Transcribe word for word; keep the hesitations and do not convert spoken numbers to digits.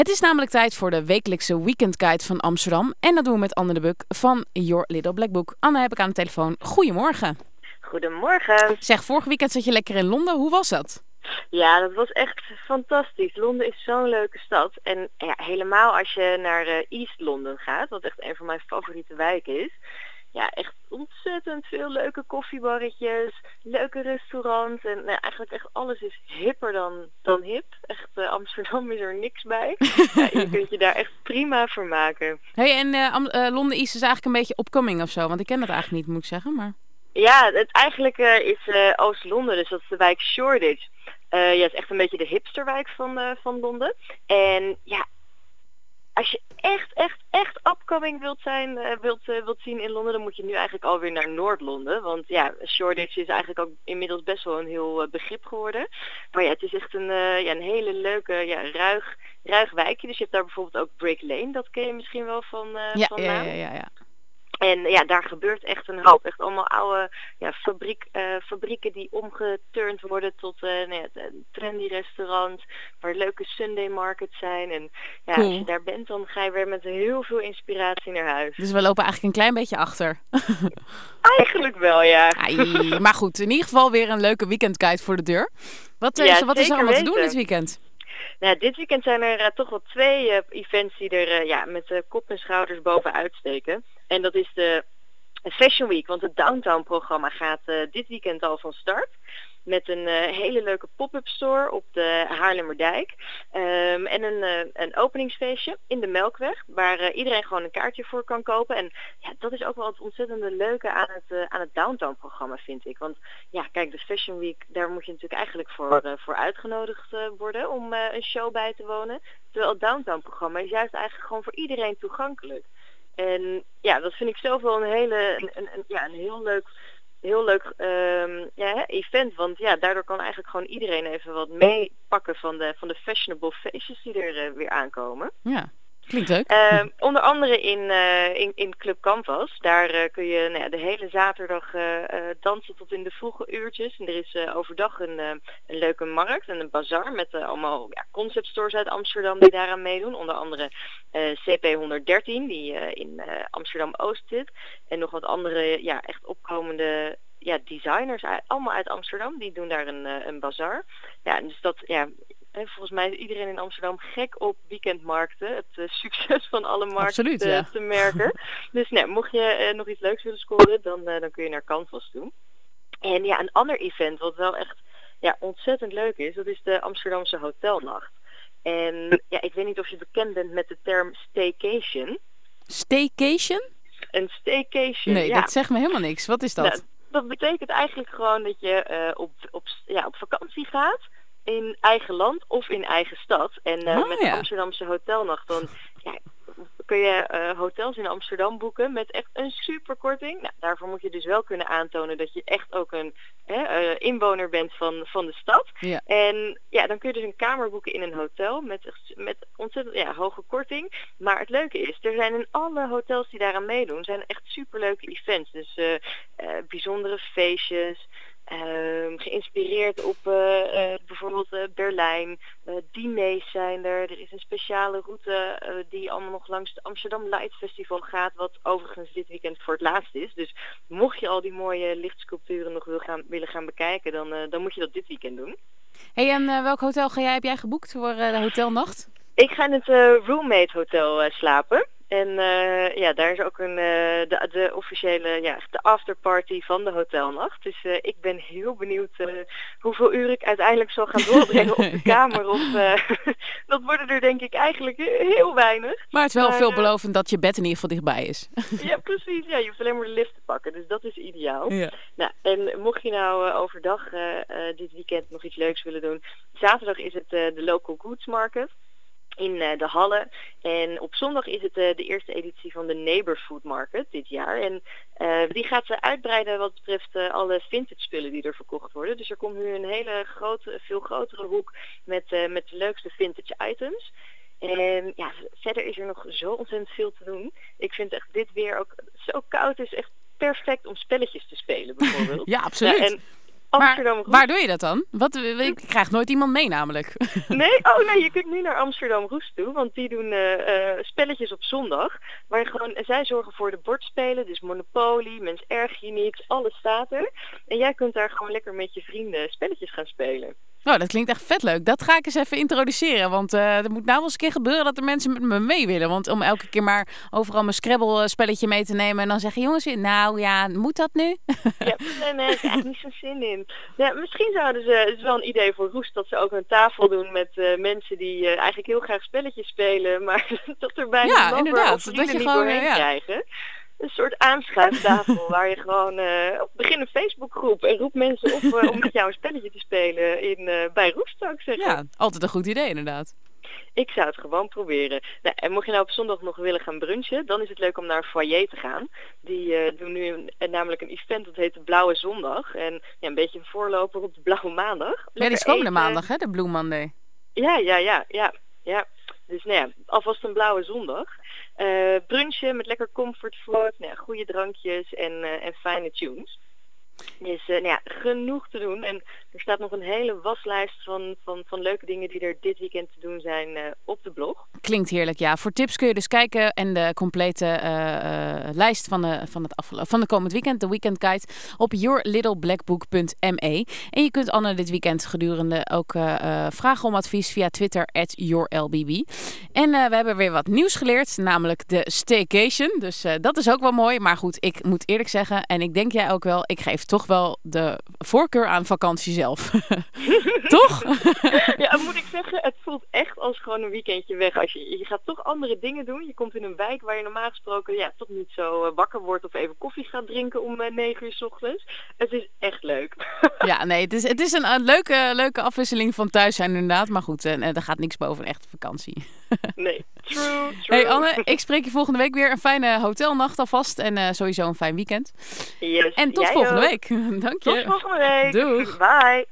Het is namelijk tijd voor de wekelijkse weekendguide van Amsterdam. En dat doen we met Anne de Buk van Your Little Black Book. Anne heb ik aan de telefoon. Goedemorgen. Goedemorgen. Zeg, vorige weekend zat je lekker in Londen. Hoe was dat? Ja, dat was echt fantastisch. Londen is zo'n leuke stad. En ja, helemaal als je naar uh, East London gaat, wat echt een van mijn favoriete wijken is. Ja, echt ontzettend veel leuke koffiebarretjes, leuke restaurants. En nou, eigenlijk echt alles is hipper dan, dan hip. Echt, uh, Amsterdam is er niks bij. Ja, je kunt je daar echt prima vermaken. Hey, en uh, uh, Londen East is eigenlijk een beetje opkoming of zo. Want ik ken dat eigenlijk niet, moet ik zeggen. Maar... Ja, het eigenlijk uh, is uh, Oost-Londen, dus dat is de wijk Shoreditch. Uh, ja, het is echt een beetje de hipsterwijk van, uh, van Londen. En ja, als je echt, echt, echt upcoming wilt zijn, uh, wilt, uh, wilt zien in Londen, dan moet je nu eigenlijk alweer naar Noord-Londen. Want ja, Shoreditch is eigenlijk ook inmiddels best wel een heel uh, begrip geworden. Maar ja, het is echt een, uh, ja, een hele leuke, ja, ruig, ruig wijkje. Dus je hebt daar bijvoorbeeld ook Brick Lane, dat ken je misschien wel van, uh, ja, van ja, naam. ja, ja, ja. En ja, daar gebeurt echt een hoop. Echt allemaal oude ja, fabriek, uh, fabrieken die omgeturnd worden tot uh, nou ja, een trendy restaurant. Waar leuke Sunday markets zijn. En ja, Cool. Als je daar bent, dan ga je weer met heel veel inspiratie naar huis. Dus we lopen eigenlijk een klein beetje achter. Eigenlijk wel, ja. Ai, maar goed, in ieder geval weer een leuke weekendguide voor de deur. Wat, uh, Ja, wat is er allemaal weten. te doen dit weekend? Nou, dit weekend zijn er uh, toch wel twee uh, events die er uh, ja, met uh, kop en schouders bovenuit steken. En dat is de Fashion Week, want het Downtown programma gaat uh, dit weekend al van start. Met een uh, hele leuke pop-up store op de Haarlemmerdijk. Um, en een, uh, een openingsfeestje in de Melkweg. Waar uh, iedereen gewoon een kaartje voor kan kopen. En ja, dat is ook wel het ontzettende leuke aan het, uh, aan het Downtown programma, vind ik. Want ja, kijk, de Fashion Week, daar moet je natuurlijk eigenlijk voor, uh, voor uitgenodigd uh, worden om uh, een show bij te wonen. Terwijl het Downtown programma is juist eigenlijk gewoon voor iedereen toegankelijk. En ja, dat vind ik zelf wel een hele, een, een, een, ja, een heel leuk, heel leuk um, ja, event. Want ja, daardoor kan eigenlijk gewoon iedereen even wat meepakken van de, van de fashionable feestjes die er uh, weer aankomen. Ja, klinkt leuk. Uh, onder andere in, uh, in, in Club Canvas. Daar uh, kun je nou ja, de hele zaterdag uh, uh, dansen tot in de vroege uurtjes. En er is uh, overdag een, uh, een leuke markt en een bazaar met uh, allemaal ja, concept stores uit Amsterdam die daaraan meedoen. Onder andere uh, C P honderddertien die uh, in uh, Amsterdam-Oost zit. En nog wat andere ja, echt opkomende ja, designers, uit, allemaal uit Amsterdam. Die doen daar een, uh, een bazaar. Ja, dus dat... Ja, En volgens mij is iedereen in Amsterdam gek op weekendmarkten. Het uh, succes van alle markten Absoluut, te, ja. te merken. Dus nee, mocht je uh, nog iets leuks willen scoren, dan, uh, dan kun je naar Canvas toe. En ja, een ander event wat wel echt ja, ontzettend leuk is, dat is de Amsterdamse Hotelnacht. En ja, ik weet niet of je bekend bent met de term staycation. Staycation? Een staycation, Nee, ja. dat zegt me helemaal niks. Wat is dat? Nou, dat betekent eigenlijk gewoon dat je uh, op, op, ja, op vakantie gaat in eigen land of in eigen stad. En uh, oh, met ja. de Amsterdamse Hotelnacht dan ja, kun je uh, hotels in Amsterdam boeken met echt een superkorting. Nou, daarvoor moet je dus wel kunnen aantonen dat je echt ook een hè, uh, inwoner bent van, van de stad. Ja. En ja, dan kun je dus een kamer boeken in een hotel met, met ontzettend ja, hoge korting. Maar het leuke is, er zijn in alle hotels die daaraan meedoen, zijn echt superleuke events. Dus uh, uh, bijzondere feestjes. Um, geïnspireerd op uh, uh, bijvoorbeeld uh, Berlijn. Uh, diners zijn er. Er is een speciale route uh, die allemaal nog langs het Amsterdam Light Festival gaat. Wat overigens dit weekend voor het laatst is. Dus mocht je al die mooie lichtsculpturen nog wil gaan, willen gaan bekijken, dan, uh, dan moet je dat dit weekend doen. Hey, en uh, welk hotel ga jij, heb jij geboekt voor uh, de hotelnacht? Ik ga in het uh, Roommate Hotel uh, slapen. En uh, ja, daar is ook een, uh, de, de officiële, ja, de afterparty van de hotelnacht. Dus uh, ik ben heel benieuwd uh, hoeveel uur ik uiteindelijk zal gaan doorbrengen op de kamer. Of, uh, dat worden er denk ik eigenlijk heel weinig. Maar het is wel maar, veelbelovend dat je bed in ieder geval dichtbij is. Ja, precies. Ja, je hoeft alleen maar de lift te pakken. Dus dat is ideaal. Ja. Nou, en mocht je nou uh, overdag uh, uh, dit weekend nog iets leuks willen doen. Zaterdag is het uh, de Local Goods Market in uh, de Hallen. En op zondag is het uh, de eerste editie van de Neighbor Food Market dit jaar. En uh, die gaat uh, uitbreiden wat betreft uh, alle vintage spullen die er verkocht worden. Dus er komt nu een hele grote, veel grotere hoek met, uh, met de leukste vintage items. En ja, verder is er nog zo ontzettend veel te doen. Ik vind echt dit weer ook zo koud is echt perfect om spelletjes te spelen bijvoorbeeld. Ja, absoluut. Ja, en Amsterdam Maar Roest. waar doe je dat dan? Wat, ik krijg nooit iemand mee namelijk. Nee? Oh nee, je kunt nu naar Amsterdam Roest toe, want die doen uh, uh, spelletjes op zondag. Waar je gewoon, zij zorgen voor de bordspelen, dus Monopoly, Mens erg je niet, alles staat er. En jij kunt daar gewoon lekker met je vrienden spelletjes gaan spelen. Oh, dat klinkt echt vet leuk. Dat ga ik eens even introduceren. Want uh, er moet nou wel eens een keer gebeuren dat er mensen met me mee willen. Want om elke keer maar overal mijn Scrabble spelletje mee te nemen. En dan zeggen jongens, nou ja, moet dat nu? Ja, nee, nee, ik heb echt niet zo'n zin in. Ja, misschien zouden ze, het is wel een idee voor Roest, dat ze ook een tafel doen met uh, mensen die uh, eigenlijk heel graag spelletjes spelen. Maar dat er bijna ja, een inderdaad. of vrienden Dat je niet gewoon, doorheen ja. krijgen. Een soort aanschuiftafel waar je gewoon uh, begin een Facebookgroep en roep mensen op uh, om met jou een spelletje te spelen in, uh, bij Roest, zou ik zeggen. Ja, altijd een goed idee inderdaad. Ik zou het gewoon proberen. Nou, en mocht je nou op zondag nog willen gaan brunchen, dan is het leuk om naar Foyer te gaan. Die uh, doen nu een, namelijk een event dat heet de Blauwe Zondag. En ja, een beetje een voorloper op de Blauwe Maandag. Lekker ja, die is komende eten. maandag, hè, de Blue Monday. Ja, ja, ja, ja, ja. Dus nou ja, alvast een blauwe zondag. Uh, brunchen met lekker comfortfood, nou ja, goede drankjes en, uh, en fijne tunes. Dus uh, nou ja, genoeg te doen. En er staat nog een hele waslijst van, van, van leuke dingen die er dit weekend te doen zijn uh, op de blog. Klinkt heerlijk, ja. Voor tips kun je dus kijken en de complete uh, uh, lijst van de, van, het afgelo- van de komend weekend, de Weekend Guide, op your little black book punt m e. En je kunt Anne dit weekend gedurende ook uh, uh, vragen om advies via Twitter at your l b b. En uh, we hebben weer wat nieuws geleerd, namelijk de staycation. Dus uh, dat is ook wel mooi. Maar goed, ik moet eerlijk zeggen, en ik denk jij ook wel, ik geef toch wel de voorkeur aan vakantie zelf. Toch? Ja, moet ik zeggen, het voelt echt als gewoon een weekendje weg. Als je, je gaat toch andere dingen doen. Je komt in een wijk waar je normaal gesproken ja, toch niet zo uh, wakker wordt of even koffie gaat drinken om uh, negen uur 's ochtends. Het is echt leuk. Ja, nee, het is, het is een, een leuke, leuke afwisseling van thuis zijn inderdaad. Maar goed, uh, er gaat niks boven een echte vakantie. Nee, true, true. Hey Anne, ik spreek je volgende week weer. Een fijne hotelnacht alvast en uh, sowieso een fijn weekend. Yes, en tot jij volgende ook. week. Dank je. Tot volgende week. Doeg. Bye.